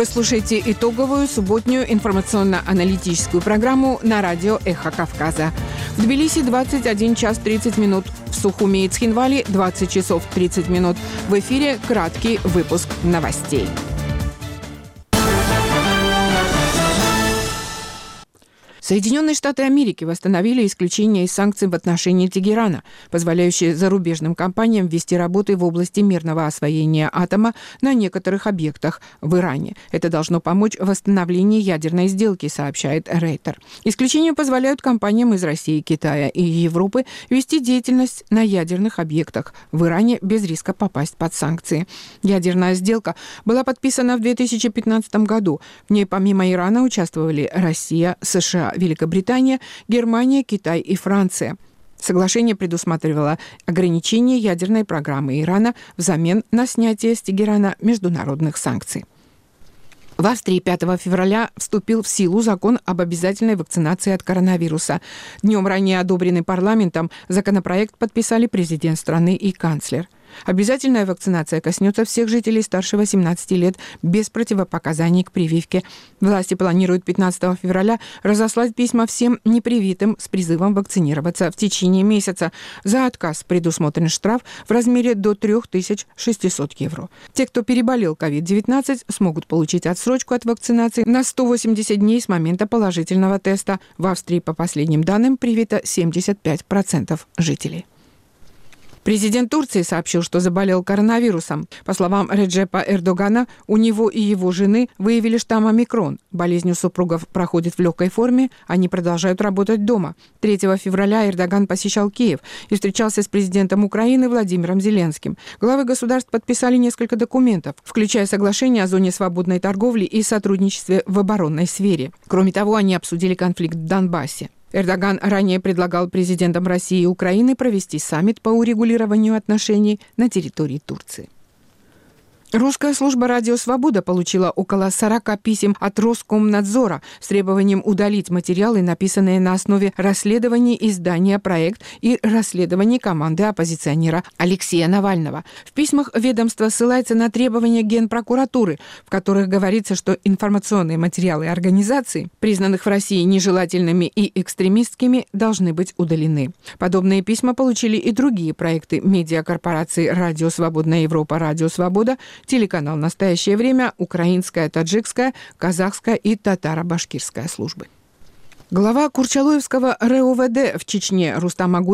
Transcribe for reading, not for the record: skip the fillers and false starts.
Вы слушаете итоговую субботнюю информационно-аналитическую программу на радио «Эхо Кавказа». В Тбилиси 21 час 30 минут, в Сухуми и Цхинвале 20 часов 30 минут. В эфире краткий выпуск новостей. Соединенные Штаты Америки восстановили исключение из санкций в отношении Тегерана, позволяющие зарубежным компаниям вести работы в области мирного освоения атома на некоторых объектах в Иране. Это должно помочь в восстановлении ядерной сделки, сообщает Рейтер. Исключения позволяют компаниям из России, Китая и Европы вести деятельность на ядерных объектах в Иране без риска попасть под санкции. Ядерная сделка была подписана в 2015 году. В ней помимо Ирана участвовали Россия, США, Великобритания, Германия, Китай и Франция. Соглашение предусматривало ограничение ядерной программы Ирана взамен на снятие с Тегерана международных санкций. В Австрии 5 февраля вступил в силу закон об обязательной вакцинации от коронавируса. Днем ранее одобренный парламентом законопроект подписали президент страны и канцлер. Обязательная вакцинация коснется всех жителей старше 18 лет без противопоказаний к прививке. Власти планируют 15 февраля разослать письма всем непривитым с призывом вакцинироваться в течение месяца. За отказ предусмотрен штраф в размере до 3600 евро. Те, кто переболел COVID-19, смогут получить отсрочку от вакцинации на 180 дней с момента положительного теста. В Австрии, по последним данным, привито 75% жителей. Президент Турции сообщил, что заболел коронавирусом. По словам Реджепа Эрдогана, у него и его жены выявили штамм омикрон. Болезнь у супругов проходит в легкой форме, они продолжают работать дома. 3 февраля Эрдоган посещал Киев и встречался с президентом Украины Владимиром Зеленским. Главы государств подписали несколько документов, включая соглашение о зоне свободной торговли и сотрудничестве в оборонной сфере. Кроме того, они обсудили конфликт в Донбассе. Эрдоган ранее предлагал президентам России и Украины провести саммит по урегулированию отношений на территории Турции. Русская служба «Радио Свобода» получила около 40 писем от Роскомнадзора с требованием удалить материалы, написанные на основе расследований издания «Проект» и расследований команды оппозиционера Алексея Навального. В письмах ведомство ссылается на требования Генпрокуратуры, в которых говорится, что информационные материалы организаций, признанных в России нежелательными и экстремистскими, должны быть удалены. Подобные письма получили и другие проекты медиакорпорации «Радио Свободная Европа», «Радио Свобода», телеканал «Настоящее время», украинская, таджикская, казахская и татаро-башкирская службы. Глава Курчалоевского РОВД в Чечне Рустам Агуев